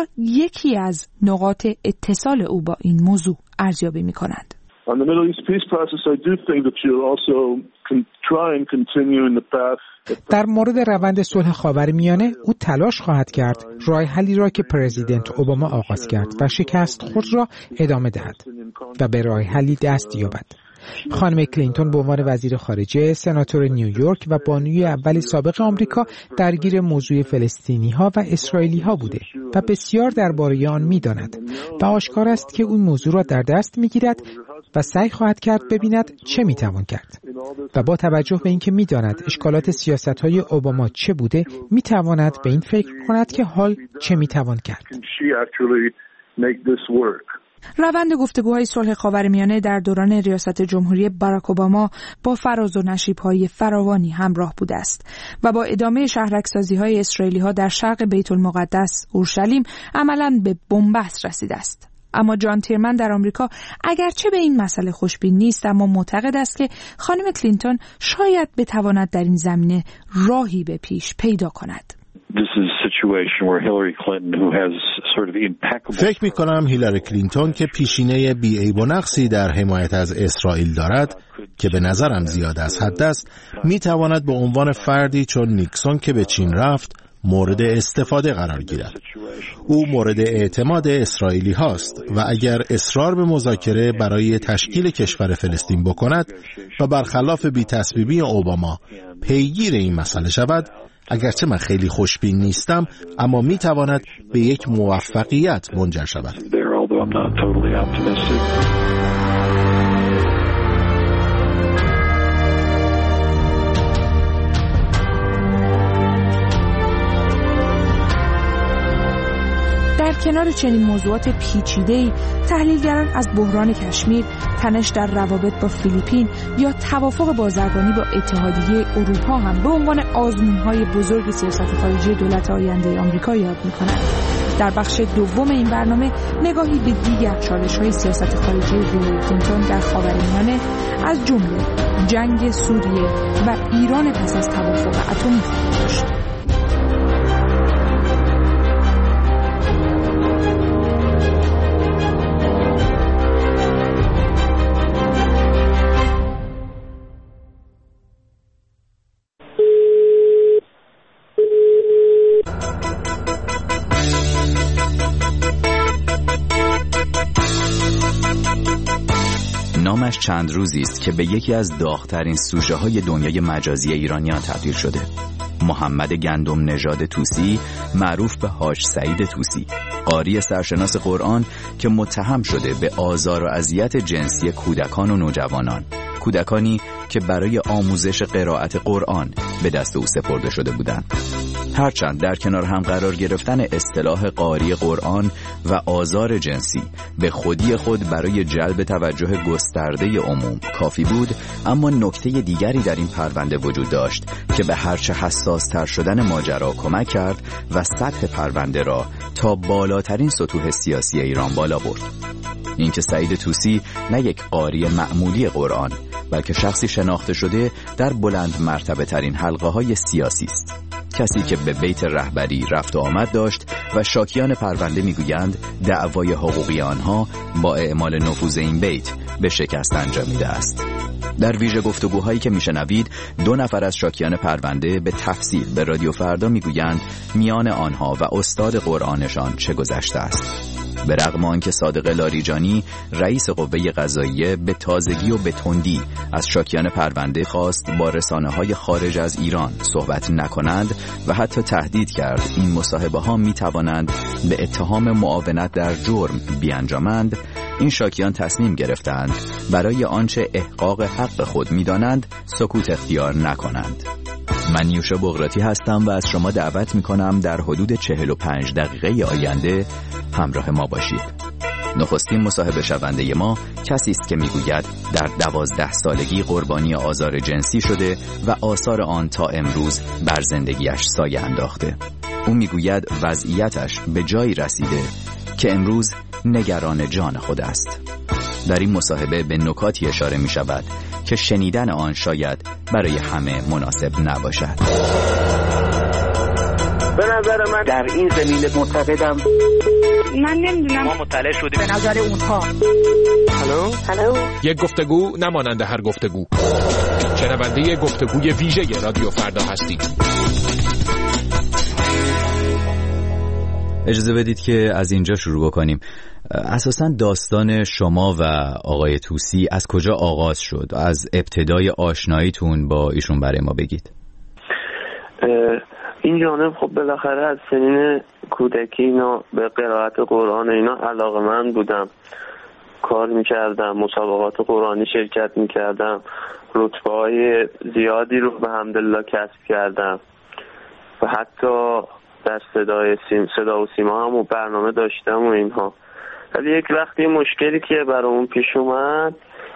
را یکی از نقاط اتصال او با این موضوع ارزیابی می‌کنند. On the Middle East peace process, I do think that you'll also try and continue in the path. در مورد روند صلح خاورمیانه او تلاش خواهد کرد راه حلی را که پرزیدنت اوباما آغاز کرد و شکست خود را ادامه دهد و به راه حلی دست یابد. خانم کلینتون به عنوان وزیر خارجه، سناتور نیویورک و بانوی اول سابق آمریکا درگیر موضوع فلسطینی‌ها و اسرائیلی‌ها بوده و بسیار درباره آن می‌داند و آشکار است که این موضوع را در دست می‌گیرد و سعی خواهد کرد ببیند چه می‌توان کرد و با توجه به اینکه می‌داند اشکالات سیاست‌های اوباما چه بوده، می‌تواند به این فکر کند که حال چه می‌توان کرد. روند گفتگوهای صلح خاورمیانه در دوران ریاست جمهوری باراک اوباما با فراز و نشیب‌های فراوانی همراه بوده است و با ادامه شهرک‌سازی‌های اسرائیلی‌ها در شرق بیت المقدس اورشلیم عملاً به بنبست رسیده است. اما جان تیرمن در آمریکا اگرچه به این مسئله خوشبین نیست، اما معتقد است که خانم کلینتون شاید بتواند در این زمینه راهی به پیش پیدا کند. فکر می‌کنم هیلاری کلینتون که پیشینه بی‌عیب و نقصی در حمایت از اسرائیل دارد که به نظرم زیاد از حد است، می‌تواند به عنوان فردی چون نیکسون که به چین رفت مورد استفاده قرار گیرد. او مورد اعتماد اسرائیلی هاست و اگر اصرار به مذاکره برای تشکیل کشور فلسطین بکند و برخلاف بی‌تصویبی اوباما پیگیر این مسئله شود، اگرچه من خیلی خوشبین نیستم، اما میتواند به یک موفقیت منجر شود. در کنار چنین موضوعات پیچیده‌ای، تحلیلگران از بحران کشمیر، تنش در روابط با فیلیپین یا توافق بازرگانی با اتحادیه اروپا هم به عنوان آزمون‌های بزرگ سیاست خارجی دولت آینده آمریکا یاد می‌کنند. در بخش دوم این برنامه نگاهی به دیگر چالش‌های سیاست خارجی هیلاری کلینتون در خاورمیانه از جمله جنگ سوریه و ایران پس از توافق اتمی خواهیم داشت. نامش چند روزی است که به یکی از داغ‌ترین سوژه‌های دنیای مجازی ایرانیان تبدیل شده. محمد گندم نژاد طوسی، معروف به حاج سعید طوسی، قاری سرشناس قرآن که متهم شده به آزار و اذیت جنسی کودکان و نوجوانان، کودکانی که برای آموزش قرائت قرآن به دست او سپرده شده بودند. هرچند در کنار هم قرار گرفتن اصطلاح قاری قرآن و آزار جنسی به خودی خود برای جلب توجه گسترده عموم کافی بود، اما نکته دیگری در این پرونده وجود داشت که به هرچه حساس‌تر شدن ماجرا کمک کرد و سطح پرونده را تا بالاترین سطوح سیاسی ایران بالا برد. اینکه سعید طوسی نه یک قاری معمولی قرآن، بلکه شخصی شناخته شده در بلند مرتبه ترین حلقه های سیاسی است. کسی که به بیت رهبری رفت و آمد داشت و شاکیان پرونده میگویند دعوای حقوقی آنها با اعمال نفوذ این بیت به شکست انجامیده است. در ویژه گفتگوهایی که میشنوید، 2 نفر از شاکیان پرونده به تفصیل به رادیو فردا میگویند میان آنها و استاد قرآنشان چه گذشته است. به رغم آنکه صادق لاریجانی رئیس قوه قضاییه به تازگی و به تندی از شاکیان پرونده خواست با رسانه‌های خارج از ایران صحبت نکنند و حتی تهدید کرد این مصاحبه ها می توانند به اتهام معاونت در جرم بیانجامند، این شاکیان تصمیم گرفتند برای آنچه احقاق حق خود می دانند سکوت اختیار نکنند. من نیوشا بغراتی هستم و از شما دعوت می کنم در حدود 45 دقیقه آینده همراه ما باشید. نخستین مصاحبه شونده ما کسی است که میگوید در 12 سالگی قربانی آزار جنسی شده و آثار آن تا امروز بر زندگیش سایه انداخته. او میگوید وضعیتش به جایی رسیده که امروز نگران جان خود است. در این مصاحبه به نکاتی اشاره می شود که شنیدن آن شاید برای همه مناسب نباشد. به نظر من در این زمینه معتقدم من نمیدونم، ما مطلع شدیم به نظر اونها. هلو یک گفتگو نمانند هر گفتگو. شنونده گفتگوی ویژه رادیو فردا هستید. اجازه بدید که از اینجا شروع بکنیم. اساساً داستان شما و آقای طوسی از کجا آغاز شد؟ از ابتدای آشناییتون با ایشون برای ما بگید. این جانب خب بالاخره از سنین کودکی اینا به قرائت قرآن اینا علاقه‌مند بودم، کار میکردم، مسابقات قرآنی شرکت میکردم، رتبه‌های زیادی رو به حمدالله کسب کردم و حتی در صدا و سیما هم و برنامه داشتم و اینها. ولی یک وقتی مشکلی که برامون پیش اومد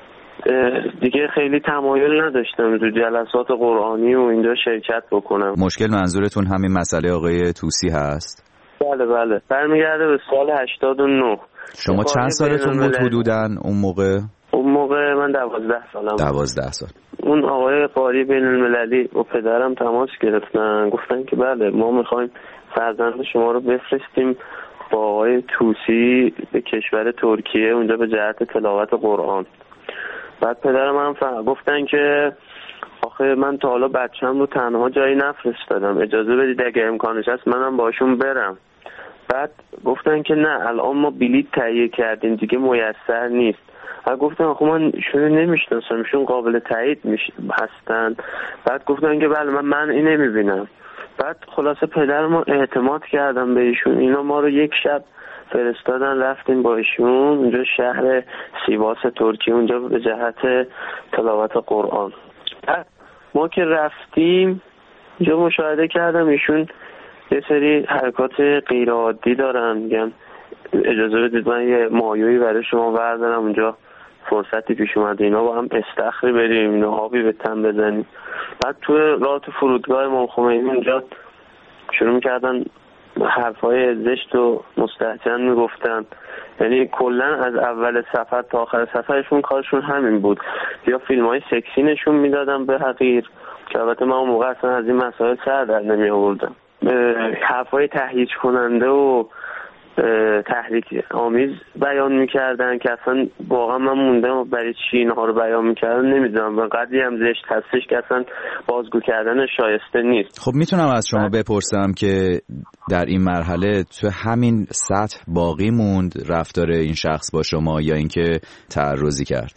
دیگه خیلی تمایل نداشتم تو جلسات قرآنی و اینجا شرکت بکنم. مشکل منظورتون همین مسئله آقای طوسی هست؟ بله برمیگرده به سال 89. شما چند سالتون بود حدوداً اون موقع؟ اون موقع من 12 سالم. 12 سال. اون آقای قاری بین المللی و پدرم تماس گرفتن، گفتن که بله ما میخوایم فرزند شما رو بفرستیم با آقای طوسی به کشور ترکیه، اونجا به جهت تلاوت قرآن. بعد پدرم هم گفتن که آخه من تا حالا بچه‌م رو تنها جایی نفرستادم، اجازه بدید اگه امکانش هست منم باشون برم. بعد گفتن که نه الان ما بلیط تهیه کردیم دیگه میسر نیست. گفتم آخه من ایشون نمیشناسم، ایشون قابل تایید هستن. بعد گفتن که بله من این نمیبینم. بعد خلاصه پدر ما اعتماد کردم به ایشون، اینا ما رو یک شب فرستادن رفتیم با ایشون اونجا شهر سیواس ترکیه، اونجا به جهت تلاوت قرآن. ما که رفتیم اونجا مشاهده کردم ایشون یه سری حرکات غیر عادی دارن. میگم اجازه بدید من یه مایویی برای شما بردارم، اونجا فرصتی پیش اومده اینا با هم استخری بریم، اینا آبی به تن بزنیم. بعد تو راه تو فرودگاه امام خمینی اونجا شروع میکردن حرفای زشت و مستهجن میگفتن، یعنی کلا از اول سفر تا آخر سفرشون کارشون همین بود. یا فیلم‌های سکسی نشون میدادن به حقیر که البته من اون موقع اصلا از این مسائل سر در نمی آوردم. حرفای تهییج کننده و تحریک آمیز بیان میکردن که اصلا واقعا من موندم برای چی اینها رو بیان میکردن نمیدونم، و قدری هم زشت هستش که اصلا بازگو کردن شایسته نیست. خب میتونم از شما بپرسم که در این مرحله تو همین سطح باقی موند رفتار این شخص با شما یا اینکه تعرضی کرد؟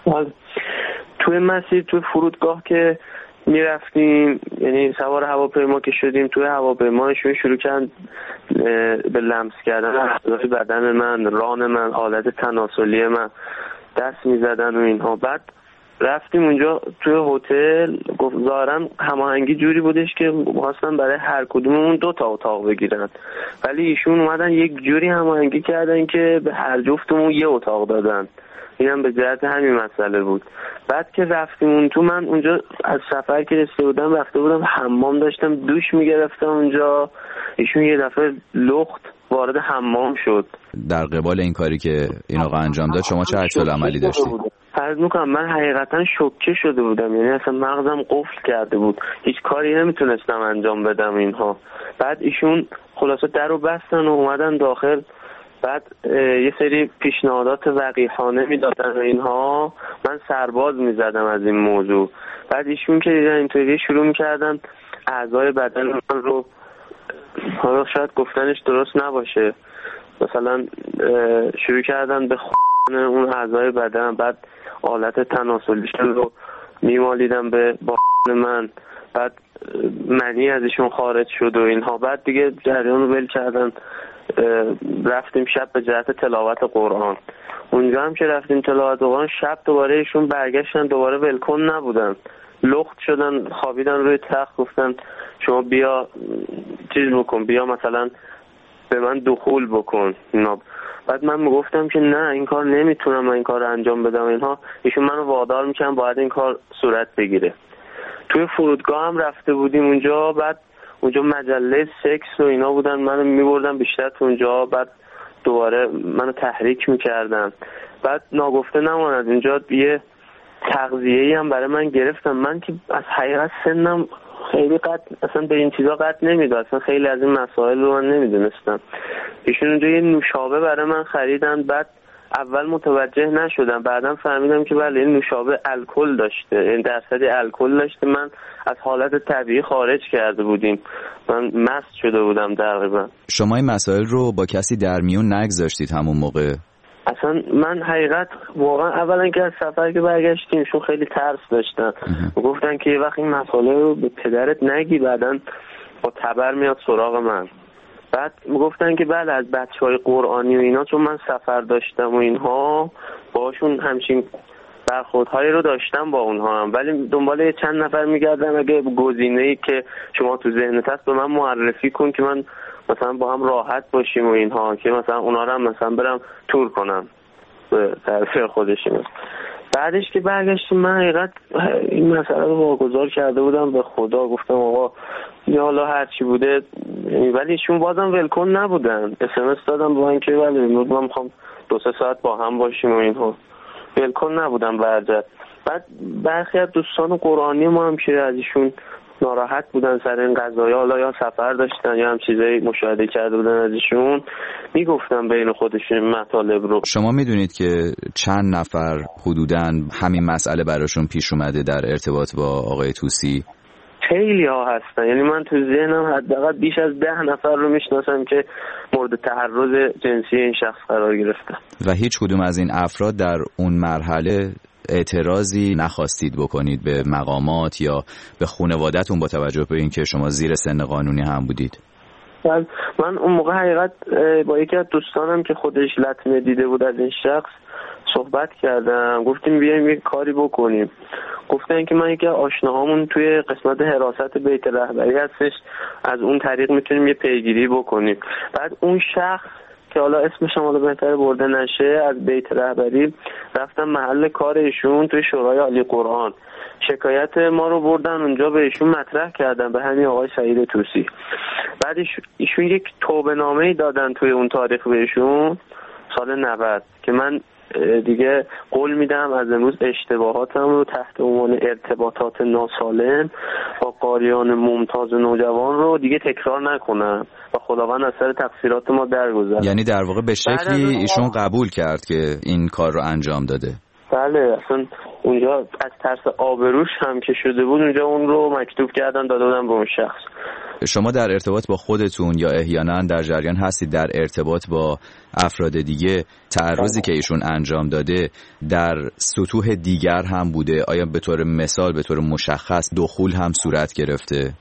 توی مسیر توی فرودگاه که میرفتیم، یعنی سوار هواپیما که شدیم، توی هواپیماشون شروع کردن به لمس کردن اعضای بدن من، ران من، حالت تناسلی من، دست میزدن و اینها. بعد رفتیم اونجا توی هتل، ظاهرا هماهنگی جوری بودش که خواستن برای هر کدوممون 2 تا اتاق بگیرن، ولی ایشون اومدن یک جوری هماهنگی کردن که به هر جفتمون 1 اتاق دادن. اینم به جهت همین مسئله بود. بعد که رفتیم اون تو، من اونجا از سفر که رسیده بودم رفته بودم حمام داشتم دوش میگرفتم اونجا، ایشون یه دفعه لخت وارد حمام شد. در قبال این کاری که این آقا انجام داد شما چه عکس‌العملی داشتید؟ عرض میکنم من حقیقتا شوکه شده بودم، یعنی اصلا مغزم قفل کرده بود، هیچ کاری نمیتونستم انجام بدم اینها. بعد ایشون خلاصه درو بستن و اومدن داخل. بعد یه سری پیشنهادات وقیحانه میدادن و اینها، من سرباز میزدم از این موضوع. بعد ایشون که دیدن اینطوری شروع میکردن اعضای بدن من رو، حالا شاید گفتنش درست نباشه، مثلا شروع کردن به اون اعضای بدن، بعد آلت تناسلیشون رو میمالیدن به من، بعد منی ازشون خارج شد و اینها. بعد دیگه جریان رو ول کردن. رفتیم شب به جهت تلاوت قرآن. اونجا هم که رفتیم تلاوت قرآن، شب دوباره ایشون برگشتن، دوباره ولکن نبودن، لخت شدن، خوابیدن روی تخت، گفتن شما بیا چیز بکن، بیا مثلا به من دخول بکن. بعد من میگفتم که نه این کار نمیتونم من این کار رو انجام بدم اینها. ایشون منو وادار میکنن باید این کار صورت بگیره. توی فرودگاه هم رفته بودیم اونجا، بعد اونجا مجله سکس و اینا بودن، منو میبردن بیشتر تو اونجا، بعد دوباره منو تحریک میکردن. بعد ناگفته نماند اونجا یه تغذیه‌ای هم برای من گرفتم. من که از حقیقت سنم خیلی اصلا به این چیزا قطع نمیداد، اصلا خیلی از این مسائل رو من نمیدونستم. ایشون اونجا یه نوشابه برای من خریدن، بعد اول متوجه نشدم، بعدم فهمیدم که بله این نوشابه الکل داشته، این درصد الکل داشته. من از حالت طبیعی خارج کرده بودیم، من مست شده بودم تقریبا. شما این مسائل رو با کسی در میون نگذاشتید همون موقع؟ اصلا من حقیقت واقعا اولا که از سفر که برگشتیم شون خیلی ترس داشتن، گفتن که یه وقت این مسئله رو به پدرت نگی بعدن با تبر میاد سراغ من. بعد گفتن که بله از بچهای قرآنی و اینا، چون من سفر داشتم و اینها باشون همچین برخوردهایی رو داشتم با اونها هم، ولی دنبال چند نفر میگردم اگه گزینه‌ای که شما تو ذهنت هست به من معرفی کن که من مثلا با هم راحت باشیم و اینها، که مثلا اونا رو هم مثلا برم تور کنم به طرف خودشون. بعدش که برگشتیم من حقیقت این مسئله رو واگذار کرده بودم به خدا، گفتم آقا یا حالا هر چی بوده، ولی ایشون بازم ولکن نبودن. SMS دادم با اینکه ولی من میخوام 2-3 ساعت با هم باشیم و اینها، ولکن نبودم برجت. بعد برخی از دوستان قرآنی ما هم که از ایشون ناراحت بودن سر این قضايا، حالا یا سفر داشتن یا هم چیزایی مشاهده کرده بودن از ایشون، میگفتن بین خودشون مطالب رو. شما میدونید که چند نفر حدوداً همین مسئله براشون پیش اومده در ارتباط با آقای طوسی؟ خیلی ها هستن، یعنی من تو ذهنم حداقل بیش از 10 نفر رو میشناسم که مورد تحرض جنسی این شخص قرار گرفتن. و هیچ کدوم از این افراد در اون مرحله اعتراضی نخواستید بکنید به مقامات یا به خانواده‌تون با توجه به اینکه شما زیر سن قانونی هم بودید؟ من اون موقع حقیقت با یکی از دوستانم که خودش لطمه دیده بود از این شخص صحبت کردم، گفتیم بیایم یک کاری بکنیم. گفتن که من یکی از آشناهامون توی قسمت حراست بیت رهبری هستش، از اون طریق میتونیم یه پیگیری بکنیم. بعد اون شخص که حالا اسمش حالا بهتره برده نشه، از بیت رهبری رفتن محل کار ایشون توی شورای عالی قرآن، شکایت ما رو بردن اونجا به ایشون مطرح کردن، به همین آقای سعید طوسی. بعد ایشون یک توبه نامه‌ای دادن توی اون تاریخ به ایشون سال 90 که من دیگه قول میدم از امروز اشتباهاتم رو تحت عنوان ارتباطات ناسالم با قاریان ممتاز نوجوان رو دیگه تکرار نکنم و خداوند از سر تقصیرات ما درگذر. یعنی در واقع به شکلی ایشون قبول کرد که این کار رو انجام داده؟ بله، اصلا اونجا از ترس آبروش هم که شده بود اونجا اون رو مکتوب کردن داده بودن به اون شخص. شما در ارتباط با خودتون یا احیانا در جریان هستید در ارتباط با افراد دیگه تعرضی که ایشون انجام داده در سطوح دیگر هم بوده؟ آیا به طور مثال به طور مشخص دخول هم صورت گرفته؟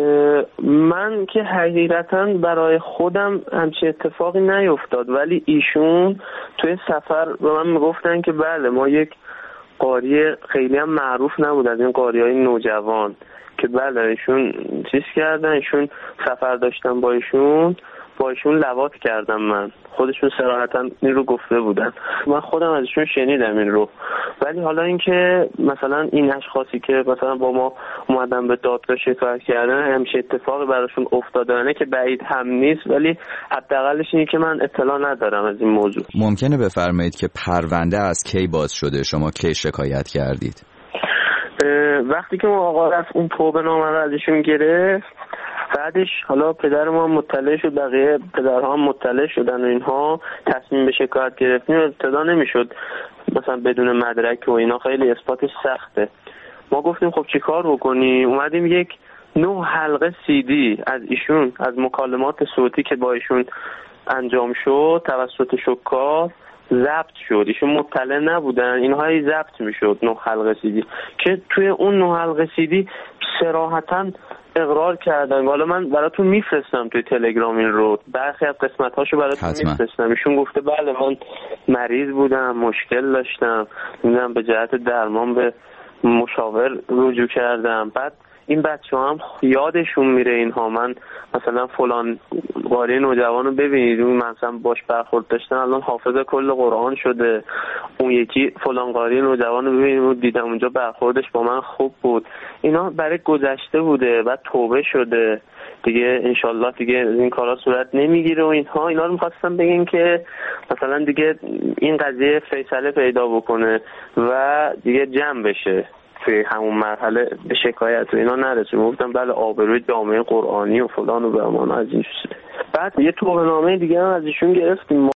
من که حقیقتا برای خودم همچین اتفاقی نیفتاد، ولی ایشون توی سفر به من میگفتن که بله ما یک قاری خیلی هم معروف نبود از این قاریای نوجوان که بله ایشون چیز کردن، ایشون سفر داشتن با ایشون لواط کردم. من خودشون صراحتا این رو گفته بودن، من خودم از ایشون شنیدم این رو. ولی حالا اینکه مثلا این اشخاصی که مثلا با ما اومدن به دادگاه شکایت کردن همیشه اتفاقی براشون افتادنه که بعید هم نیست، ولی حداقلش اینه که من اطلاع ندارم از این موضوع. ممکنه بفرمایید که پرونده از کی باز شده؟ شما کی شکایت کردید؟ وقتی که ما آقا رفت اون توبه نامه رو از ایشون گرفت، بعدش حالا پدر ما مطلع شد، بقیه پدرها هم مطلع شدن و اینها تصمیم به شکایت گرفتیم ابتدا نمیشد مثلا بدون مدرک و اینا، خیلی اثباتش سخته. ما گفتیم خب چی کار بکنی؟ اومدیم یک 9 حلقه CD از ایشون از مکالمات صوتی که با ایشون انجام شد توسط شکار ضبط شد، ایشون مطلع نبودن، اینهایی ضبط میشد 9 حلقه CD که توی اون 9 حلقه CD صراحتاً اقرار کردن. حالا من براتون میفرستم توی تلگرام این رو، برخی از قسمت‌هاشو براتون میفرستم. ایشون گفته بله من مریض بودم، مشکل داشتم، میدونم به جهت درمان به مشاور رجوع کردم. بعد این بچه‌ها هم یادشون میره اینها، من مثلا فلان قاری نوجوان رو ببینید اون مثلا باش برخورد داشتن الان حافظ کل قرآن شده، اون یکی فلان قاری نوجوان رو ببینید اون دیدم اونجا برخوردش با من خوب بود. اینا برای گذشته بوده، بعد توبه شده دیگه، انشالله دیگه این کارا صورت نمیگیره و اینها. اینا رو می‌خواستم بگم که مثلا دیگه این قضیه فیصله پیدا بکنه و دیگه جمع بشه توی همون مرحله به شکایت و اینا نرسیم. گفتم بله آبروی جامعه قرآنی و فلان و بهمان از این. بعد یه توبه‌نامه دیگه هم از ایشون گرفتیم.